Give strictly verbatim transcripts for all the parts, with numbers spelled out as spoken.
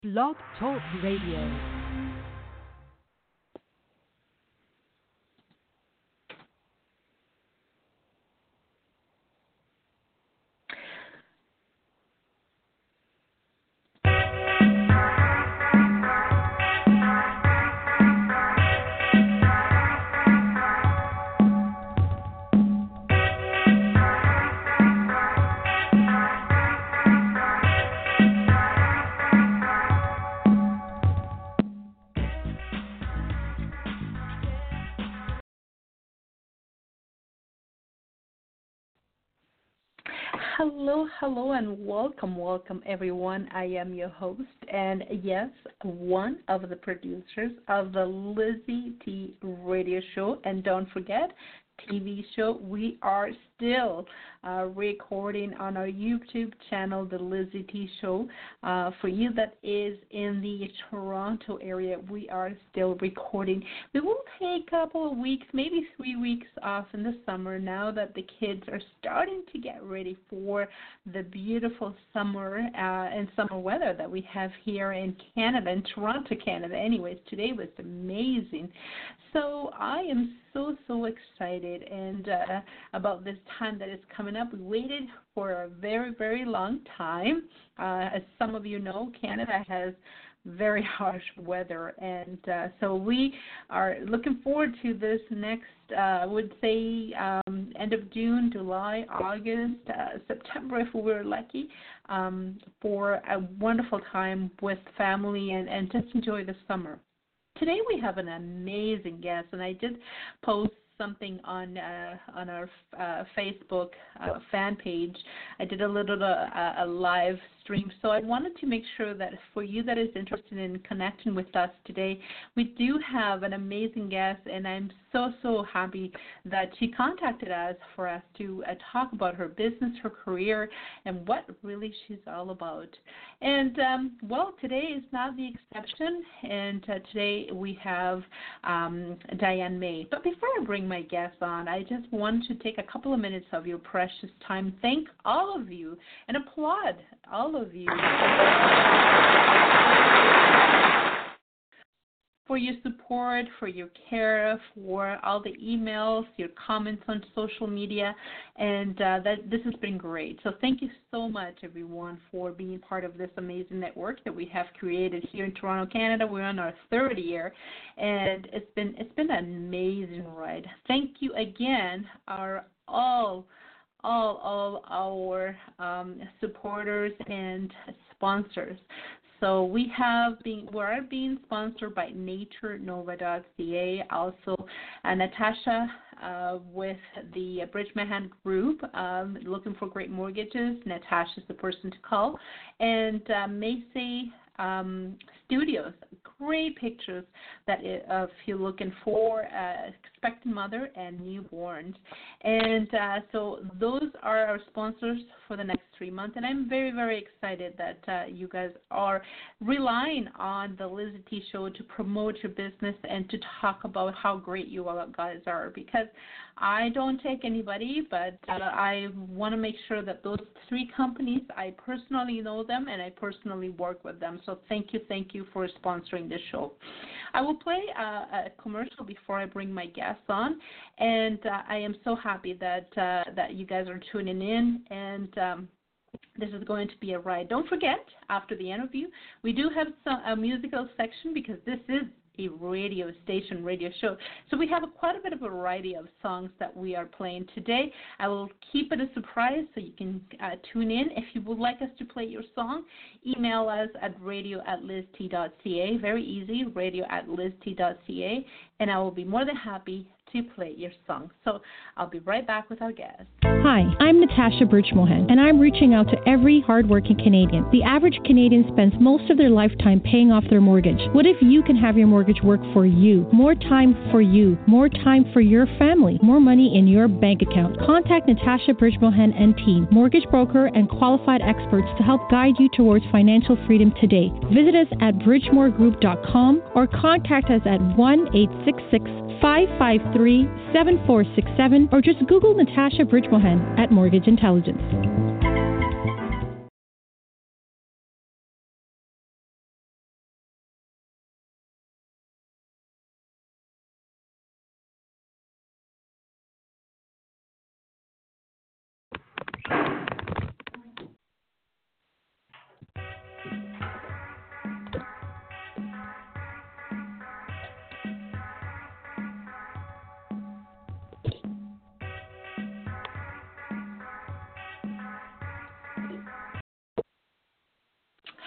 Blog Talk Radio. Hello, hello, and welcome, welcome, everyone. I am your host, and yes, one of the producers of the Lizzie T radio show. And don't forget, T V show. We are still uh, recording on our YouTube channel, The Lizzie T Show. Uh, for you that is in the Toronto area, we are still recording. We will take a couple of weeks, maybe three weeks off in the summer now that the kids are starting to get ready for the beautiful summer uh, and summer weather that we have here in Canada, in Toronto, Canada. Anyways, today was amazing. So I am so, so excited and uh, about this time that is coming up. We waited for a very, very long time. Uh, as some of you know, Canada has very harsh weather, and uh, so we are looking forward to this next, uh, I would say, um, end of June, July, August, uh, September, if we were lucky, um, for a wonderful time with family and, and just enjoy the summer. Today we have an amazing guest, and I did post something on uh, on our uh, Facebook uh, fan page. I did a little uh, a live stream, so I wanted to make sure that for you that is interested in connecting with us today, we do have an amazing guest, and I'm so, so happy that she contacted us for us to uh, talk about her business, her career, and what really she's all about. And, um, well, today is not the exception, and uh, today we have um, Diane May. But before I bring my guest on, I just want to take a couple of minutes of your precious time, thank all of you, and applaud all of you for your support, for your care, for all the emails, your comments on social media, and uh, that this has been great. So thank you so much, everyone, for being part of this amazing network that we have created here in Toronto, Canada. We're on our third year, and it's been it's been an amazing ride. Thank you again, our all. all all our um, supporters and sponsors. So we have been we are being sponsored by nature nova dot c a, also uh, Natasha uh, with the Bridge Mahan Group, um, looking for great mortgages. Natasha's the person to call. And uh, Macy um, Studios, great pictures that uh, if you're looking for uh, expectant mother and newborns. And uh, so those are our sponsors for the next three months. And I'm very, very excited that uh, you guys are relying on the Lizzie T Show to promote your business and to talk about how great you all guys are, because I don't take anybody, but uh, I want to make sure that those three companies, I personally know them and I personally work with them. So thank you, thank you for sponsoring this show. I will play a, a commercial before I bring my guests on, and uh, I am so happy that uh, that you guys are tuning in, and um, this is going to be a ride. Don't forget, after the interview, we do have some, a musical section, because this is a radio station, radio show. So we have a, quite a bit of a variety of songs that we are playing today. I will keep it a surprise, so you can uh, tune in. If you would like us to play your song, email us at radio at liz t dot c a. Very easy, radio at liz t dot c a, and I will be more than happy to play your song. So I'll be right back with our guest. Hi, I'm Natasha Birchmohan, and I'm reaching out to every hardworking Canadian. The average Canadian spends most of their lifetime paying off their mortgage. What if you can have your mortgage work for you? More time for you. More time for your family. More money in your bank account. Contact Natasha Birchmohan and team, mortgage broker and qualified experts, to help guide you towards financial freedom today. Visit us at bridgemore group dot com or contact us at one eight six six, five five three, seven four six seven, or just Google Natasha Birchmohan at Mortgage Intelligence.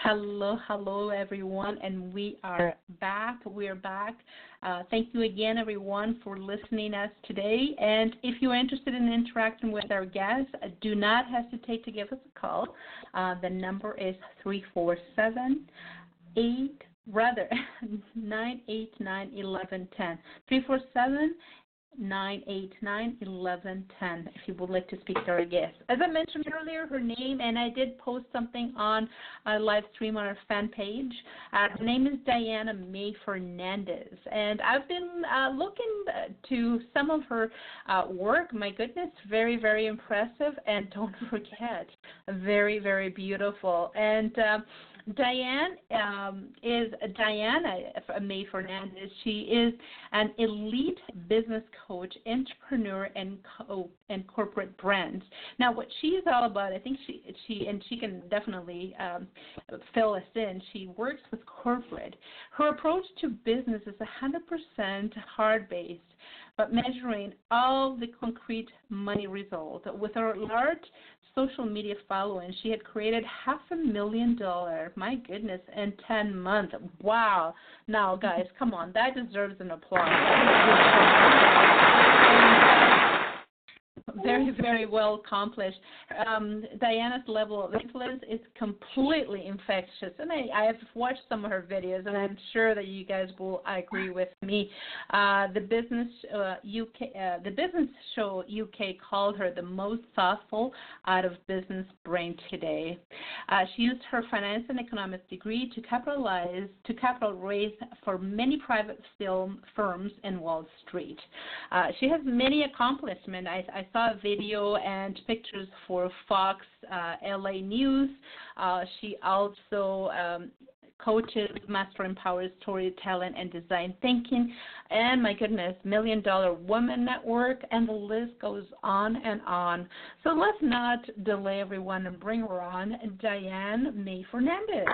Hello, hello, everyone, and we are back. We're back. Uh, thank you again, everyone, for listening us today. And if you're interested in interacting with our guests, uh, do not hesitate to give us a call. Uh, the number is three four seven, eight rather nine eight nine, eleven ten. three four seven, nine eight nine, eleven ten if you would like to speak to our guest. As I mentioned earlier, her name, and I did post something on a live stream on our fan page. Uh, her name is Diana May Fernandez, and I've been uh, looking to some of her uh, work. My goodness, very, very impressive, and don't forget, very, very beautiful. And uh, Diane um, is Diana May Fernandez. She is an elite business coach, entrepreneur, and co- and corporate brands. Now, what she is all about, I think she she and she can definitely um, fill us in. She works with corporate. Her approach to business is one hundred percent hard-based, but measuring all the concrete money results. With her large social media following, she had created half a million dollars, my goodness, in ten months. Wow. Now, guys, come on, that deserves an applause. Very, very well accomplished. Um, Diana's level of influence is completely infectious, and I, I have watched some of her videos, and I'm sure that you guys will agree with me. Uh, the business uh, U K, uh, the Business Show U K called her the most thoughtful out of business brain today. Uh, she used her finance and economics degree to capitalize to capital raise for many private film firms in Wall Street. Uh, she has many accomplishments. I, I saw a video and pictures for Fox uh, L A News. Uh, she also um, coaches, master empowers storytelling and design thinking, and my goodness, Million Dollar Woman Network, and the list goes on and on. So let's not delay everyone and bring her on, Diane May Fernandez.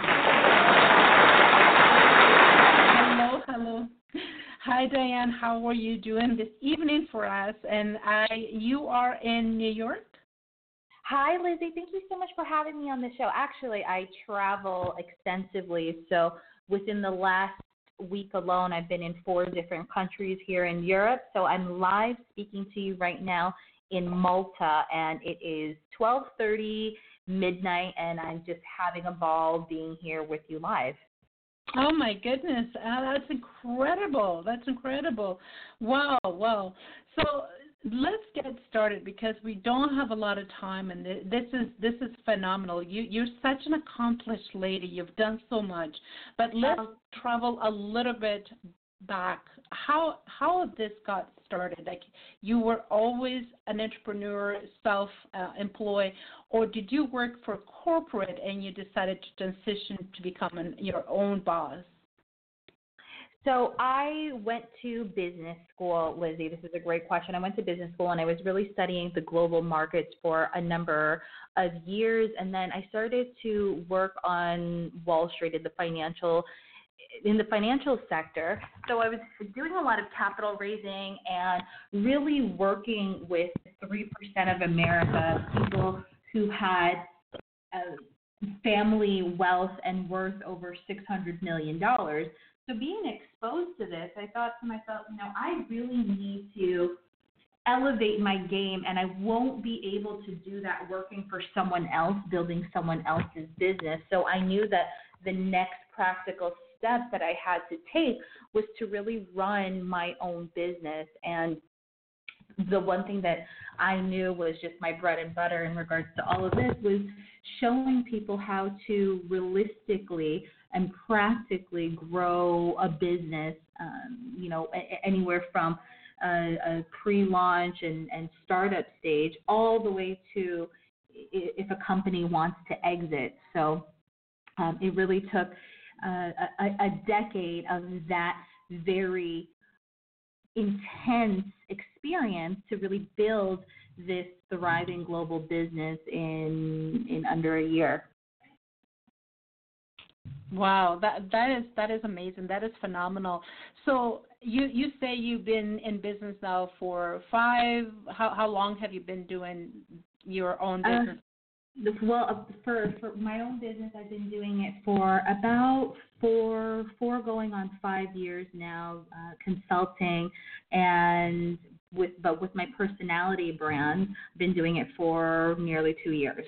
Hello, hello. Hi, Diane. How are you doing this evening for us? And I, you are in New York? Hi, Lizzie. Thank you so much for having me on the show. Actually, I travel extensively. So within the last week alone, I've been in four different countries here in Europe. So I'm live speaking to you right now in Malta, and it is twelve thirty midnight, and I'm just having a ball being here with you live. Oh, my goodness. Uh, that's incredible. That's incredible. Wow, wow. So let's get started because we don't have a lot of time, and this is this is phenomenal. You, you're such an accomplished lady. You've done so much. But let's travel a little bit back. How how this got started? Like, you were always an entrepreneur, self-employed, uh, or did you work for corporate and you decided to transition to become an, your own boss? So I went to business school, Lizzie. This is a great question. I went to business school, and I was really studying the global markets for a number of years, and then I started to work on Wall Street in the financial in the financial sector. So I was doing a lot of capital raising and really working with three percent of America, people who had uh, family wealth and worth over six hundred million dollars. So being exposed to this, I thought to myself, you know, I really need to elevate my game, and I won't be able to do that working for someone else, building someone else's business. So I knew that the next practical step that I had to take was to really run my own business. And the one thing that I knew was just my bread and butter in regards to all of this was showing people how to realistically and practically grow a business, um, you know, a- anywhere from a, a pre-launch and, and startup stage all the way to if a company wants to exit. So um, it really took uh, a, a decade of that very intense experience to really build this thriving global business in in under a year. Wow, that that is that is amazing. That is phenomenal. So you you say you've been in business now for five. How how long have you been doing your own business? Uh, Well, uh, for, for my own business, I've been doing it for about four, four going on five years now, uh, consulting, and with but with my personality brand, I've been doing it for nearly two years.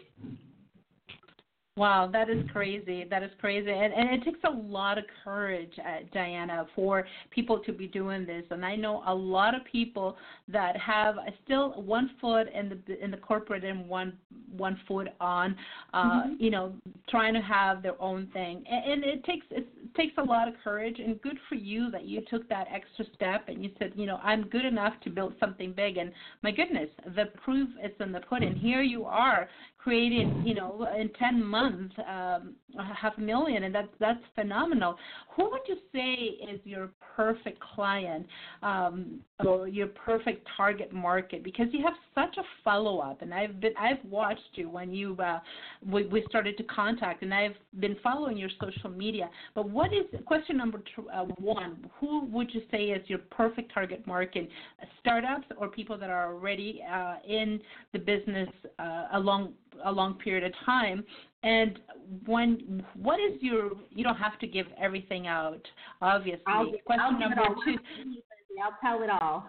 Wow, that is crazy. That is crazy. And, and it takes a lot of courage, uh, Diana, for people to be doing this. And I know a lot of people that have still one foot in the in the corporate and one one foot on, uh, mm-hmm. you know, trying to have their own thing. And, and it takes it takes a lot of courage. And good for you that you took that extra step and you said, you know, I'm good enough to build something big. And my goodness, the proof is in the pudding. Here you are, created, you know, in ten months, um, half a million, and that's that's phenomenal. Who would you say is your perfect client um, or your perfect target market? Because you have such a follow up, and I've been I've watched you when you uh, we, we started to contact, and I've been following your social media. But what is question number two, uh, one? Who would you say is your perfect target market? Startups or people that are already uh, in the business uh, along a long period of time, and when what is your you don't have to give everything out, obviously. I'll, question I'll number two I'll tell it all.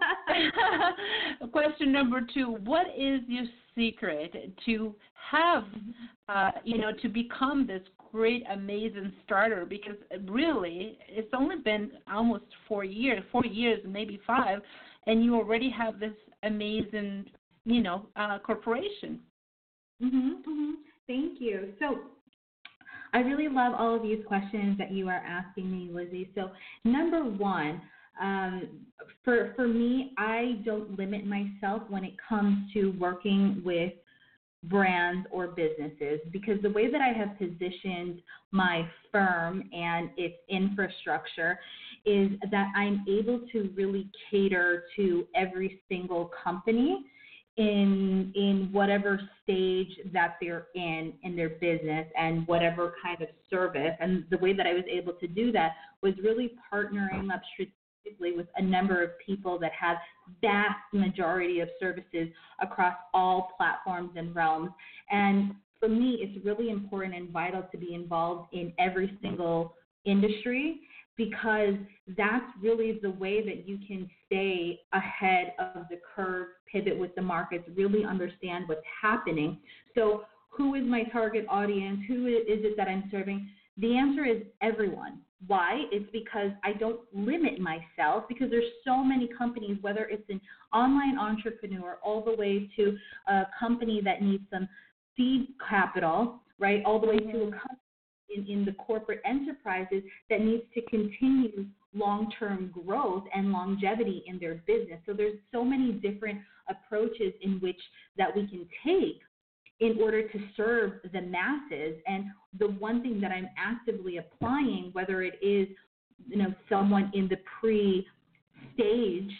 Question number two, what is your secret to have uh, you know to become this great amazing starter? Because really it's only been almost four years four years maybe five, and you already have this amazing you know uh, corporation. Mm-hmm, mm-hmm. Thank you. So I really love all of these questions that you are asking me, Lizzie. So number one, um, for for me, I don't limit myself when it comes to working with brands or businesses, because the way that I have positioned my firm and its infrastructure is that I'm able to really cater to every single company in in whatever stage that they're in in their business and whatever kind of service. And the way that I was able to do that was really partnering up strategically with a number of people that have vast majority of services across all platforms and realms. And for me, it's really important and vital to be involved in every single industry, because that's really the way that you can stay ahead of the curve, pivot with the markets, really understand what's happening. So who is my target audience? Who is it that I'm serving? The answer is everyone. Why? It's because I don't limit myself, because there's so many companies, whether it's an online entrepreneur all the way to a company that needs some seed capital, right, all the way mm-hmm. to a company In, in the corporate enterprises that needs to continue long-term growth and longevity in their business. So there's so many different approaches in which that we can take in order to serve the masses. And the one thing that I'm actively applying, whether it is, you know, someone in the pre-stage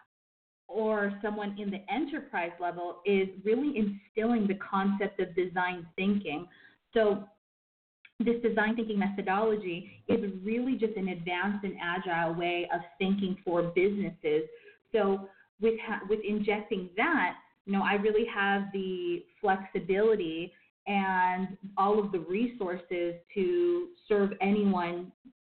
or someone in the enterprise level, is really instilling the concept of design thinking. So this design thinking methodology is really just an advanced and agile way of thinking for businesses. So with ha- with injecting that, you know, I really have the flexibility and all of the resources to serve anyone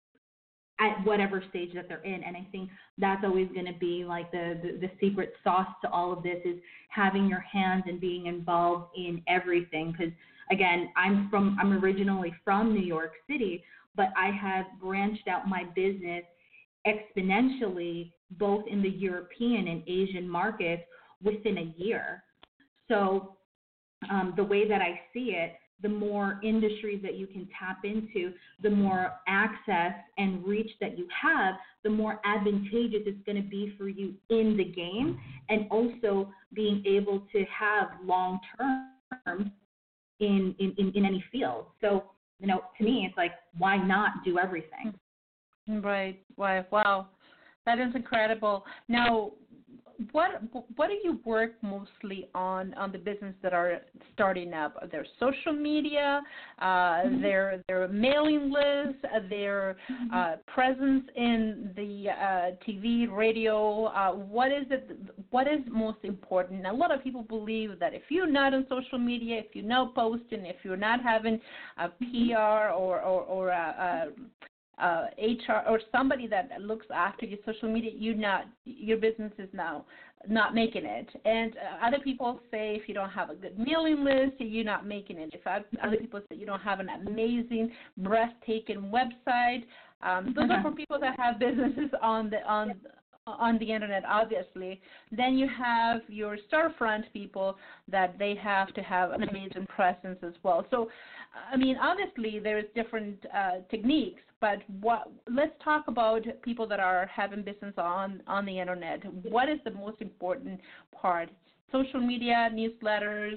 at whatever stage that they're in. And I think that's always going to be like the, the, the secret sauce to all of this, is having your hands and being involved in everything. Because again, I'm from I'm originally from New York City, but I have branched out my business exponentially both in the European and Asian markets within a year. So um, the way that I see it, the more industries that you can tap into, the more access and reach that you have, the more advantageous it's going to be for you in the game, and also being able to have long-term In, in, in any field. So, you know, to me, it's like, why not do everything? Right. Why? Wow. That is incredible. Now, what what do you work mostly on on the business that are starting up? Their social media, uh, mm-hmm. their their mailing list, their mm-hmm. uh, presence in the uh, T V, radio. Uh, what is it? What is most important? A lot of people believe that if you're not on social media, if you're not posting, if you're not having a P R or or, or a, a Uh, H R or somebody that looks after your social media, you not your business is now not making it. And uh, other people say if you don't have a good mailing list, you're not making it. If I, other people say you don't have an amazing, breathtaking website, um, those are for people that have businesses on the on. on the internet, obviously. Then you have your storefront people that they have to have an amazing presence as well. So, I mean, obviously there's different uh, techniques, but what? Let's talk about people that are having business on, on the internet. What is the most important part? Social media, newsletters,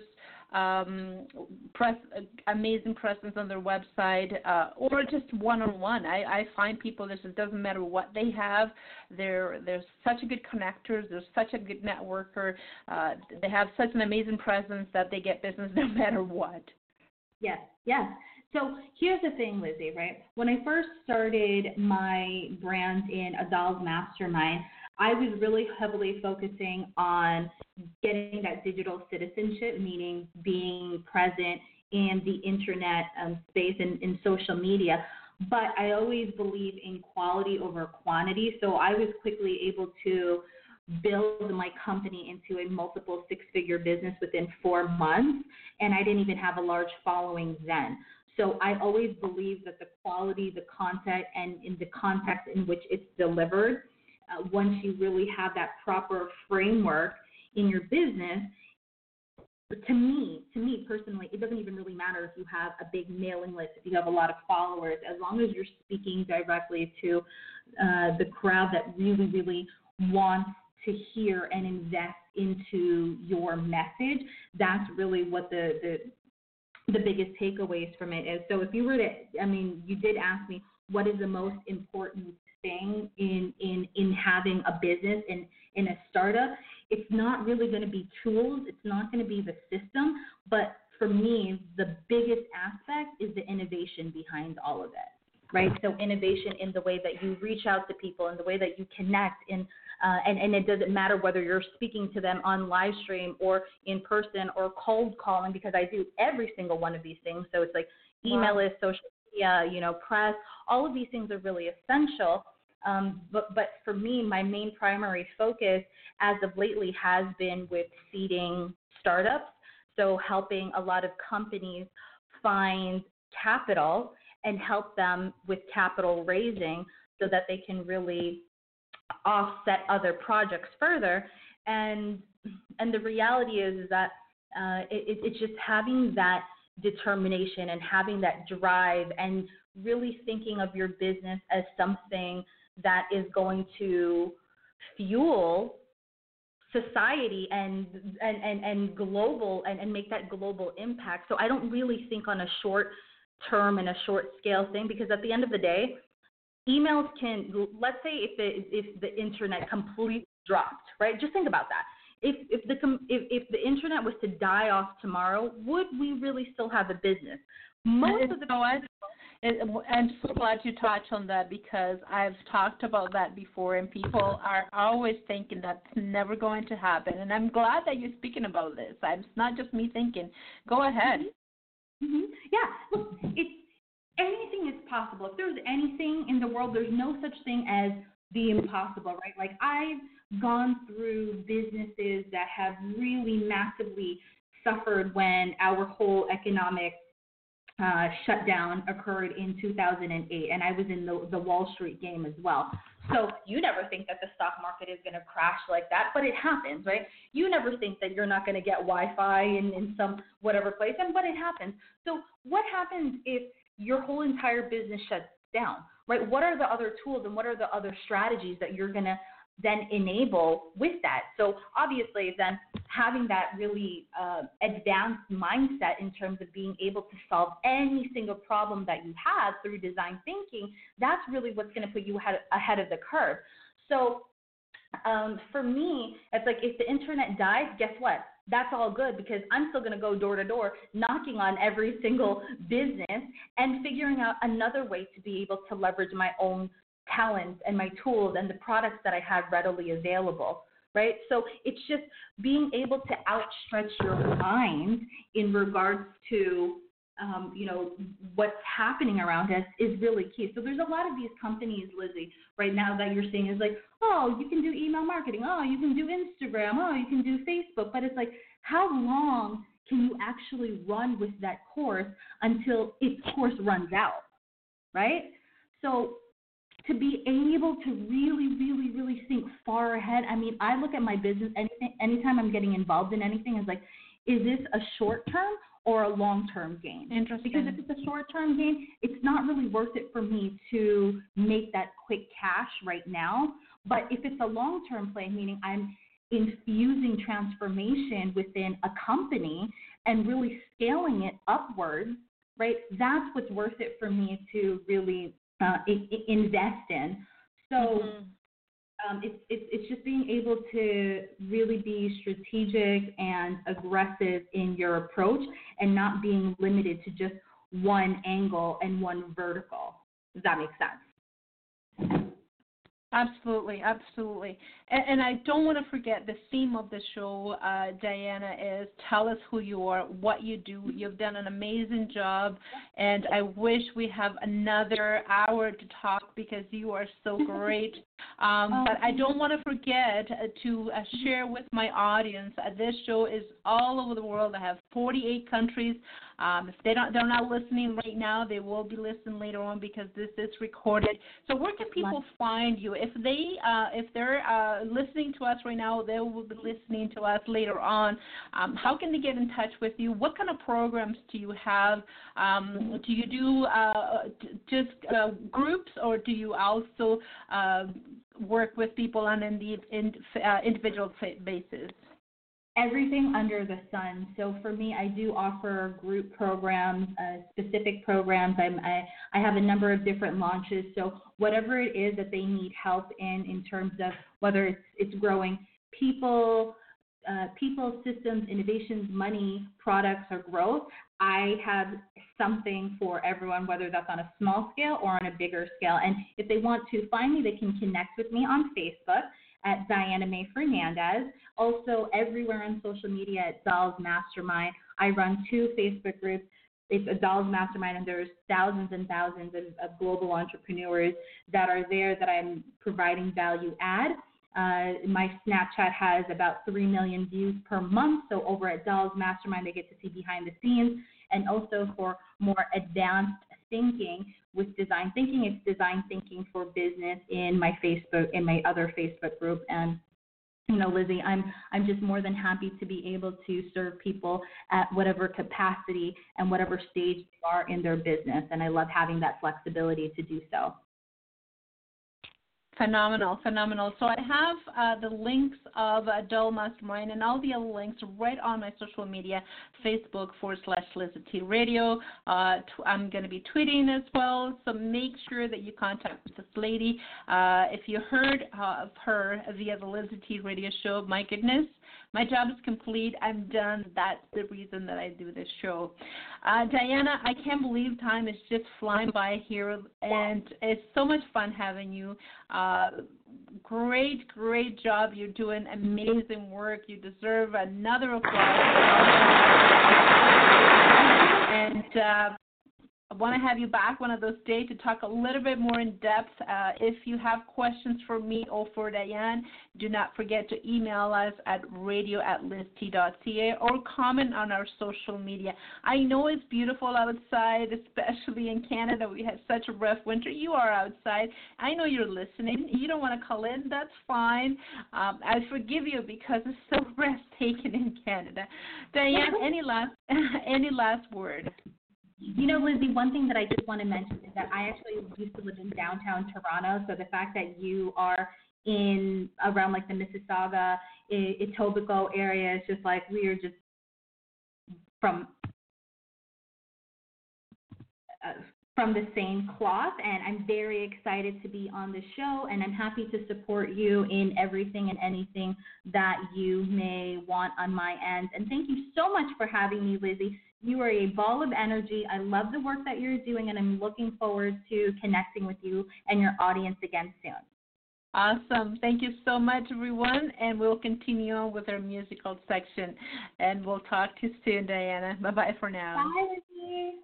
um, press, uh, amazing presence on their website, uh, or just one-on-one. I, I find people, this it doesn't matter what they have, they're, they're such a good connectors, they're such a good networker, uh, they have such an amazing presence that they get business no matter what. Yes, yes. So here's the thing, Lizzie, right? When I first started my brand in Adal's Mastermind, I was really heavily focusing on getting that digital citizenship, meaning being present in the internet um, space and in social media. But I always believe in quality over quantity. So I was quickly able to build my company into a multiple six-figure business within four months, and I didn't even have a large following then. So I always believe that the quality, the content, and in the context in which it's delivered, Uh, once you really have that proper framework in your business, to me, to me personally, it doesn't even really matter if you have a big mailing list, if you have a lot of followers, as long as you're speaking directly to uh, the crowd that really, really wants to hear and invest into your message. That's really what the, the the biggest takeaways from it is. So if you were to, I mean, you did ask me, what is the most important thing in, in, in having a business and in a startup? It's not really going to be tools. It's not going to be the system. But for me, the biggest aspect is the innovation behind all of it, right? So innovation in the way that you reach out to people, in the way that you connect, in, uh, and, and it doesn't matter whether you're speaking to them on live stream or in person or cold calling, because I do every single one of these things. So it's like email list, social media, you know, press, all of these things are really essential. Um, but, but for me, my main primary focus as of lately has been with seeding startups, so helping a lot of companies find capital and help them with capital raising so that they can really offset other projects further. And and the reality is, is that uh, it, it's just having that determination and having that drive and really thinking of your business as something that is going to fuel society and and, and, and global and, and make that global impact. So I don't really think on a short term and a short scale thing, because at the end of the day, emails can, let's say if the, if the internet completely dropped, right? Just think about that. If if the if, if the internet was to die off tomorrow, would we really still have a business? Most of the I'm so glad you touched on that, because I've talked about that before, and people are always thinking that's never going to happen. And I'm glad that you're speaking about this. It's not just me thinking. Go ahead. Mm-hmm. Yeah, look, it's anything is possible. If there's anything in the world, there's no such thing as the impossible, right? Like I've gone through businesses that have really massively suffered when our whole economic Uh, shutdown occurred in two thousand eight, and I was in the, the Wall Street game as well. So you never think that the stock market is going to crash like that, but it happens, right? You never think that you're not going to get Wi-Fi in, in some whatever place, and but it happens. So what happens if your whole entire business shuts down, right? What are the other tools and what are the other strategies that you're going to then enable with that? So obviously then having that really uh, advanced mindset in terms of being able to solve any single problem that you have through design thinking, that's really what's going to put you ahead, ahead of the curve. So um, for me, it's like if the internet dies, guess what? That's all good because I'm still going to go door to door, knocking on every single business and figuring out another way to be able to leverage my own talents and my tools and the products that I have readily available, right? So it's just being able to outstretch your mind in regards to Um, you know, what's happening around us is really key. So there's a lot of these companies, Lizzie, right now that you're seeing is like, oh, you can do email marketing. Oh, you can do Instagram. Oh, you can do Facebook. But it's like, how long can you actually run with that course until its course runs out, right? So to be able to really, really, really think far ahead, I mean, I look at my business, anything, anytime I'm getting involved in anything, is like, is this a short term or a long-term gain? Interesting. Because if it's a short-term gain, it's not really worth it for me to make that quick cash right now. But if it's a long-term play, meaning I'm infusing transformation within a company and really scaling it upwards, right, that's what's worth it for me to really uh, I- I invest in. So Mm-hmm. Um, it's, it's it's just being able to really be strategic and aggressive in your approach and not being limited to just one angle and one vertical. Does that make sense? Absolutely, absolutely. And, and I don't want to forget the theme of the show, uh, Diana, is tell us who you are, what you do. You've done an amazing job, and I wish we have another hour to talk because you are so great. Um, but I don't want to forget uh, to uh, share with my audience. Uh, this show is all over the world. I have forty-eight countries. Um, if they don't, they're not listening right now, they will be listening later on because this is recorded. So where can people find you? If they, uh, if they're uh, listening to us right now, they will be listening to us later on. Um, how can they get in touch with you? What kind of programs do you have? Um, do you do uh, just uh, groups, or do you also uh, work with people on an in, uh, individual basis? Everything under the sun. So for me, I do offer group programs, uh, specific programs. I'm, I, I have a number of different launches. So whatever it is that they need help in, in terms of whether it's, it's growing people, uh, people, systems, innovations, money, products, or growth, I have something for everyone, whether that's on a small scale or on a bigger scale. And if they want to find me, they can connect with me on Facebook at Diana May Fernandez. Also, everywhere on social media at Dolls Mastermind. I run two Facebook groups. It's a Dolls Mastermind, and there's thousands and thousands of, of global entrepreneurs that are there that I'm providing value add. Uh, my Snapchat has about three million views per month. So over at Dolls Mastermind, they get to see behind the scenes. And also for more advanced thinking with design thinking, it's design thinking for business in my Facebook, in my other Facebook group. And you know, Lizzie, I'm I'm just more than happy to be able to serve people at whatever capacity and whatever stage they are in their business. And I love having that flexibility to do so. Phenomenal, phenomenal. So I have uh, the links of uh, Doll Mastermind and all the other links right on my social media, Facebook forward slash Lizzie T Radio. Uh, t- I'm going to be tweeting as well, so make sure that you contact this lady. Uh, if you heard uh, of her via the Lizzie T Radio show, my goodness, my job is complete. I'm done. That's the reason that I do this show. Uh, Diana, I can't believe time is just flying by here, and it's so much fun having you. Uh, great, great job. You're doing amazing work. You deserve another applause. And uh, I want to have you back one of those days to talk a little bit more in depth. Uh, if you have questions for me or for Diane, do not forget to email us at radio at lizzt dot c a or comment on our social media. I know it's beautiful outside, especially in Canada. We had such a rough winter. You are outside. I know you're listening. You don't want to call in. That's fine. Um, I forgive you because it's so breathtaking in Canada. Diane, any last any last word? You know, Lizzie, one thing that I just want to mention is that I actually used to live in downtown Toronto, so the fact that you are in around like the Mississauga, Etobicoke area is just like we are just from uh, from the same cloth, and I'm very excited to be on the show, and I'm happy to support you in everything and anything that you may want on my end. And thank you so much for having me, Lizzie. You are a ball of energy. I love the work that you're doing, and I'm looking forward to connecting with you and your audience again soon. Awesome. Thank you so much, everyone, and we'll continue on with our musical section, and we'll talk to you soon, Diana. Bye-bye for now. Bye, Lizzie.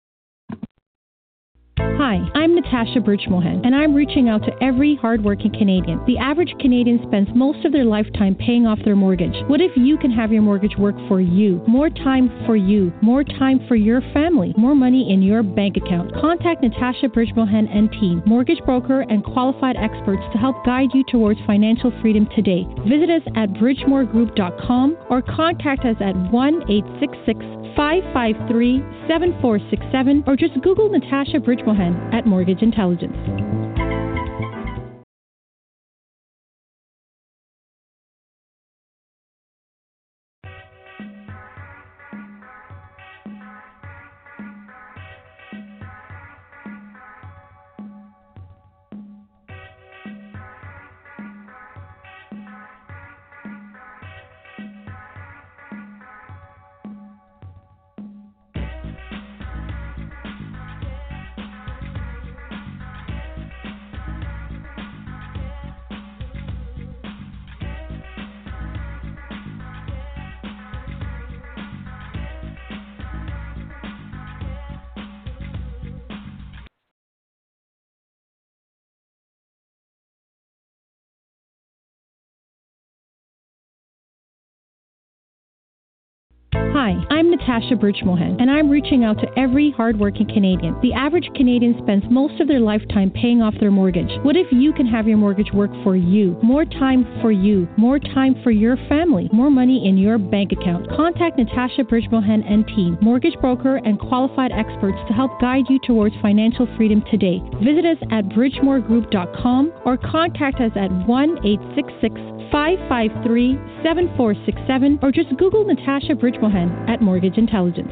Hi, I'm Natasha Birchmohan, and I'm reaching out to every hardworking Canadian. The average Canadian spends most of their lifetime paying off their mortgage. What if you can have your mortgage work for you? More time for you. More time for your family. More money in your bank account. Contact Natasha Birchmohan and team, mortgage broker and qualified experts to help guide you towards financial freedom today. Visit us at bridgemore group dot com or contact us at one eight six six, five five three, seven four six seven or just Google Natasha Birchmohan at Mortgage Intelligence. Hi, I'm Natasha Birchmohan, and I'm reaching out to every hardworking Canadian. The average Canadian spends most of their lifetime paying off their mortgage. What if you can have your mortgage work for you? More time for you. More time for your family. More money in your bank account. Contact Natasha Birchmohan and team, mortgage broker and qualified experts to help guide you towards financial freedom today. Visit us at bridgemore group dot com or contact us at one eight six six, five five three, seven four six seven or just Google Natasha Birchmohan at Mortgage Intelligence.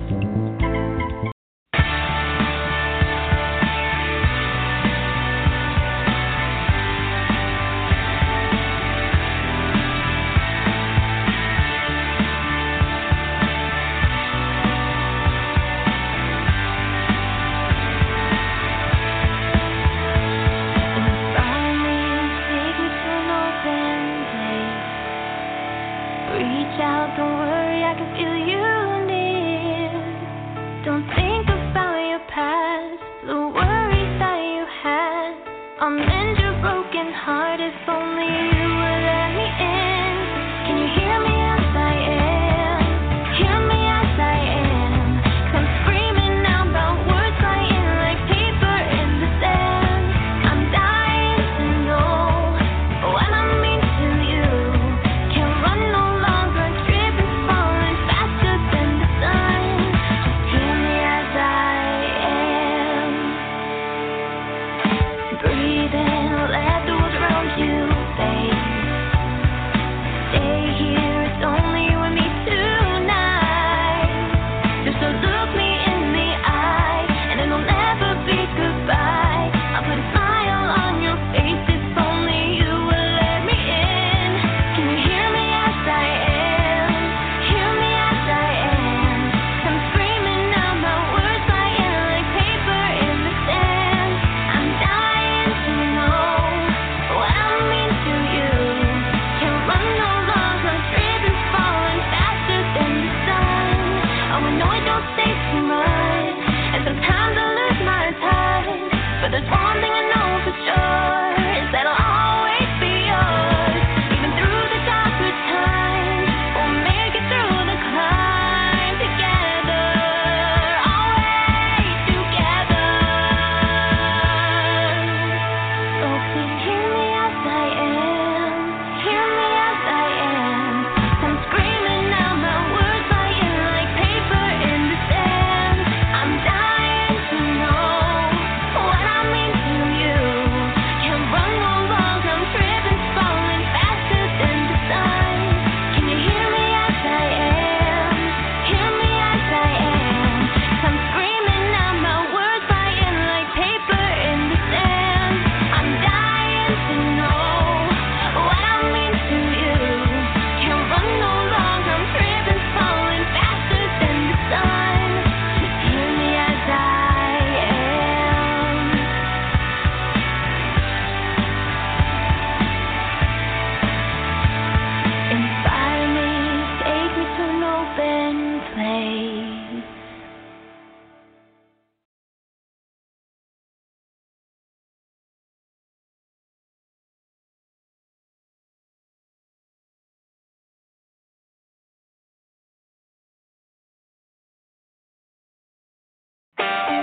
Breathe in, let those around you fade.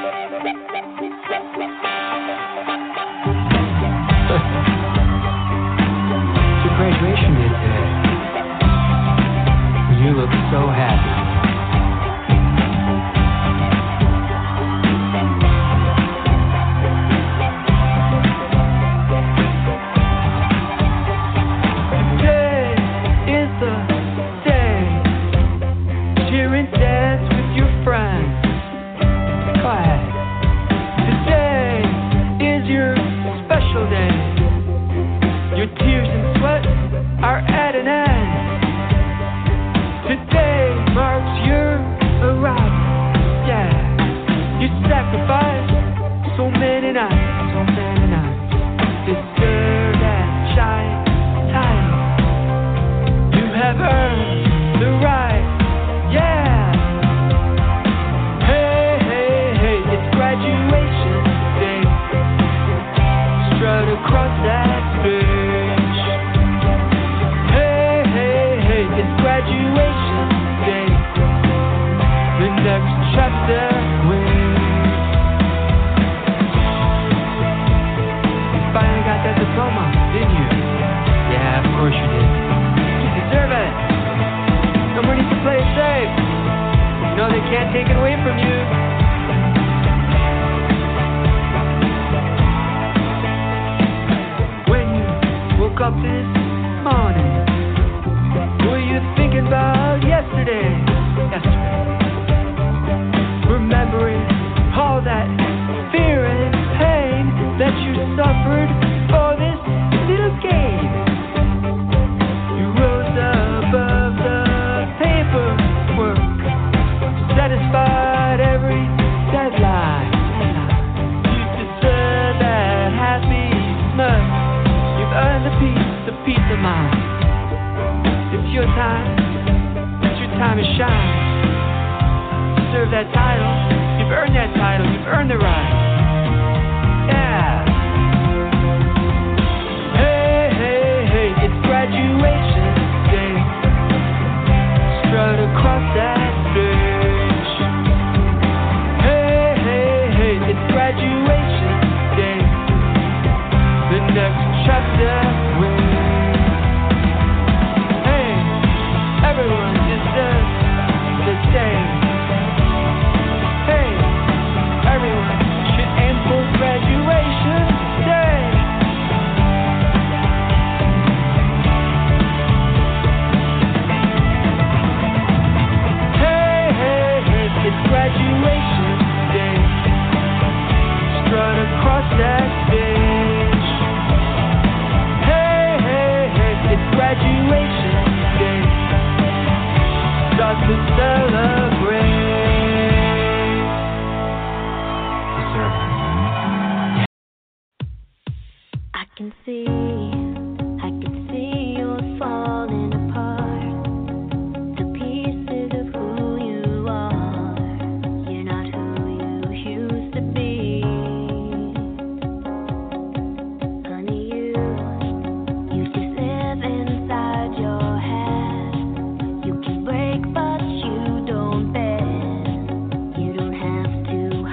Your graduation day today. You look so happy.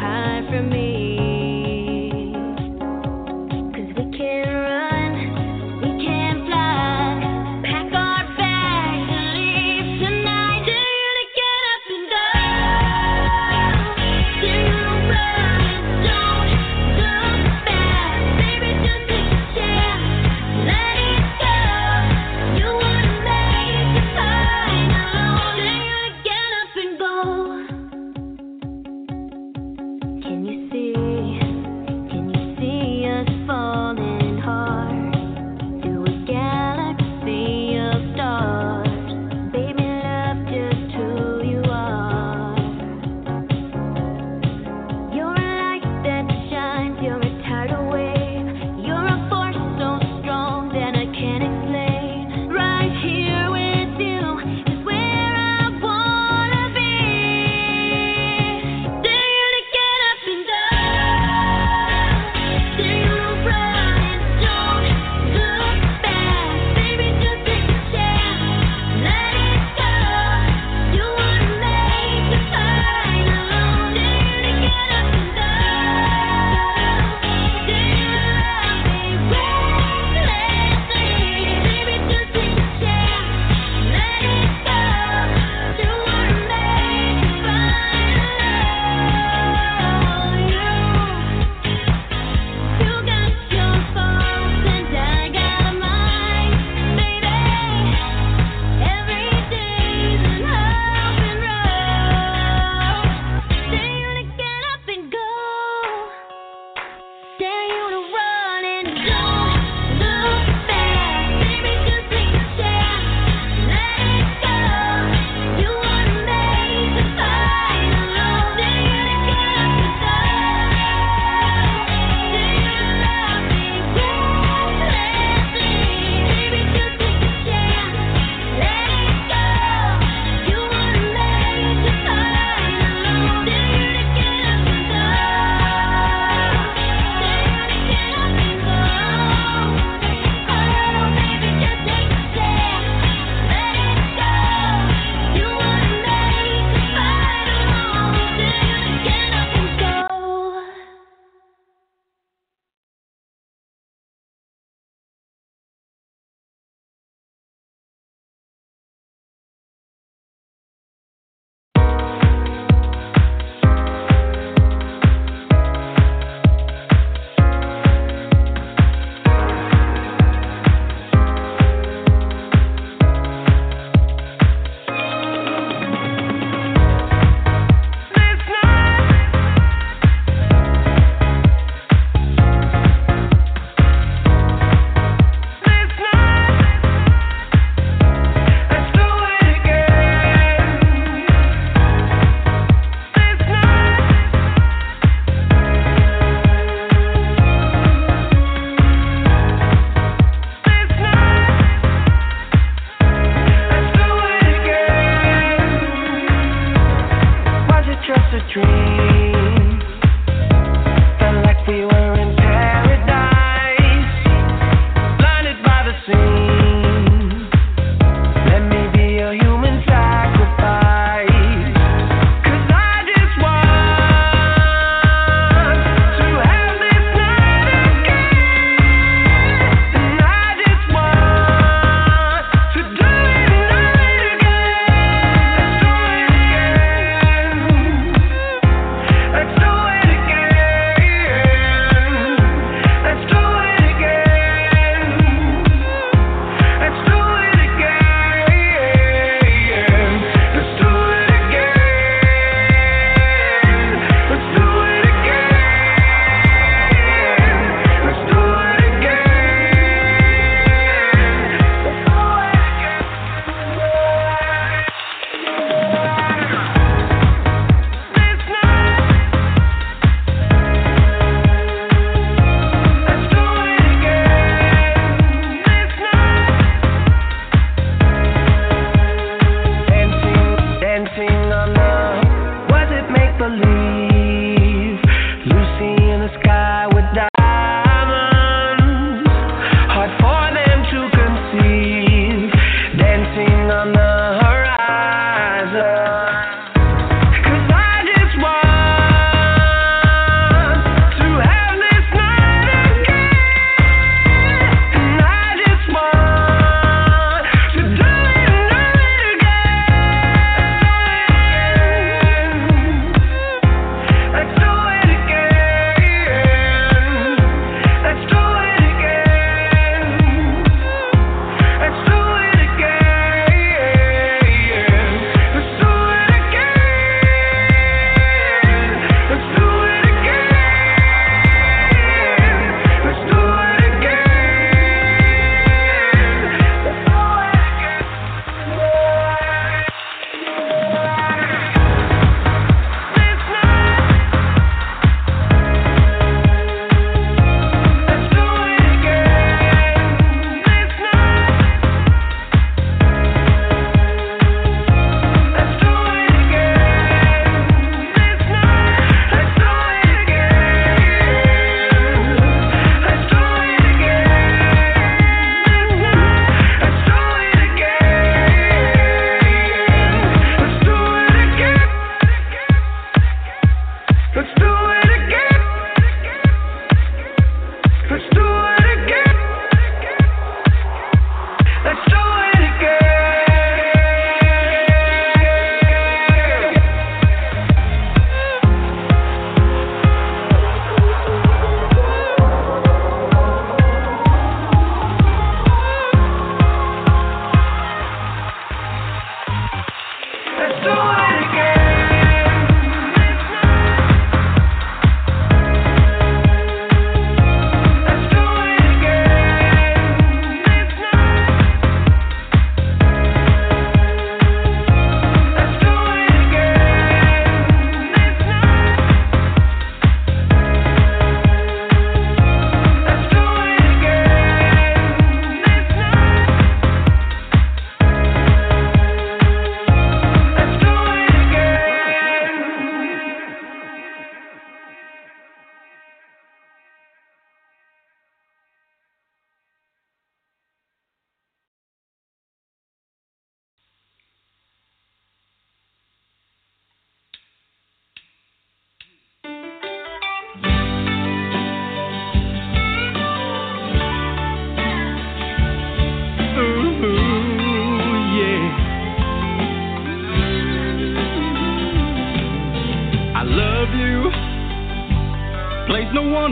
from me. 'Cause we can run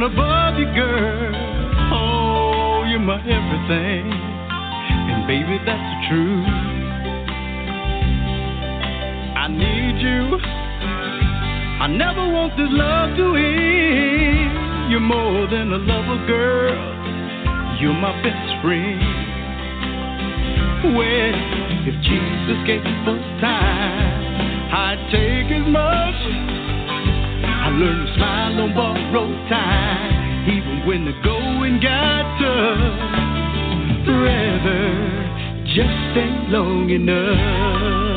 one above you, girl. Oh, you're my everything, and baby, that's the truth. I need you. I never want this love to end. You're more than a lover, girl. You're my best friend. Well, if Jesus gave us time, I'd take as much. I learned to smile on borrowed time, even when the going got tough. Forever just ain't long enough.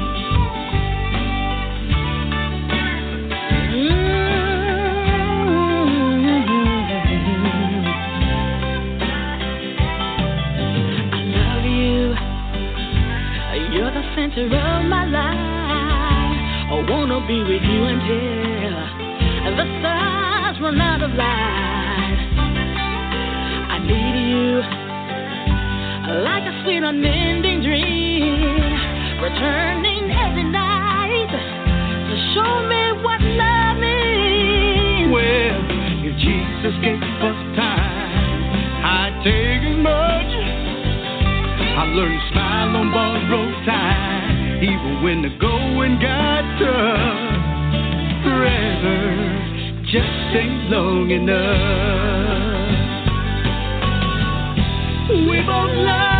Center of my life, I wanna be with you until the stars run out of light. I need you like a sweet unending dream, returning every night to show me what love means. Well, if Jesus gave us time, I'd take as much. I learned to smile on borrowed time, even when the going got tough. Forever just ain't long enough. We both love